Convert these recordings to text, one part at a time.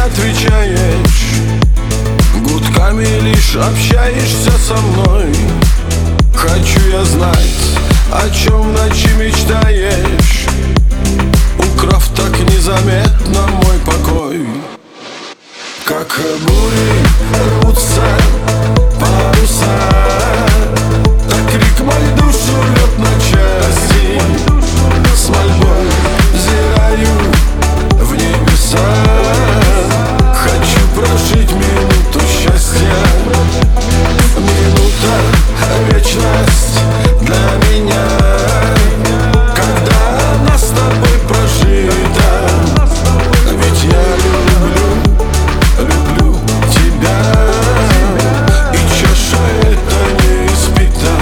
отвечаешь, гудками лишь общаешься со мной. Хочу я знать, о чем в ночи мечтаешь, украв так незаметно мой покой. Как бури рвутся паруса, так крик мой душу рвет на части. С мольбой взираю в небеса, хочу прожить минуту счастья. Минута — вечность для меня, когда она с тобой прожита. Ведь я люблю тебя, и чаша эта не испита.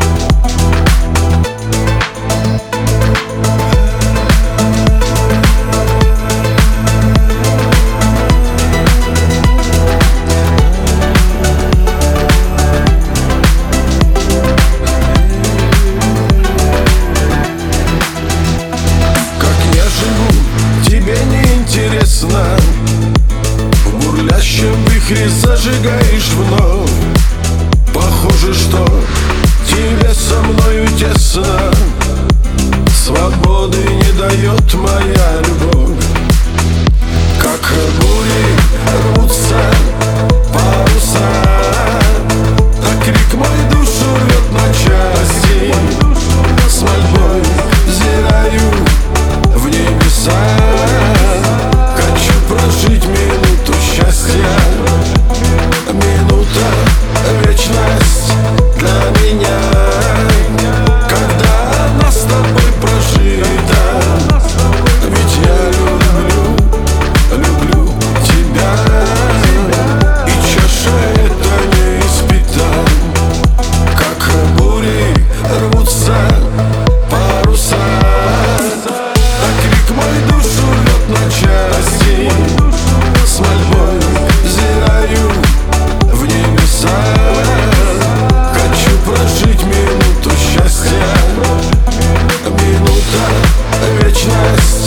В бурлящем вихре зажигаешь вновь. Похоже, что тебе со мною тесно, свободы не дает моя любовь. Как бури рвутся паруса, так крик мой душу рвет на части. С мольбой взираю в небеса, прожить минуту счастья. Минута — вечность для меня, когда она с тобой прожита. Ведь я люблю тебя, и чаша эта не испита. Как бури рвутся паруса, так крик мой душу рвет на части. С мольбой взираю в небеса, хочу прожить минуту счастья. Минута — вечность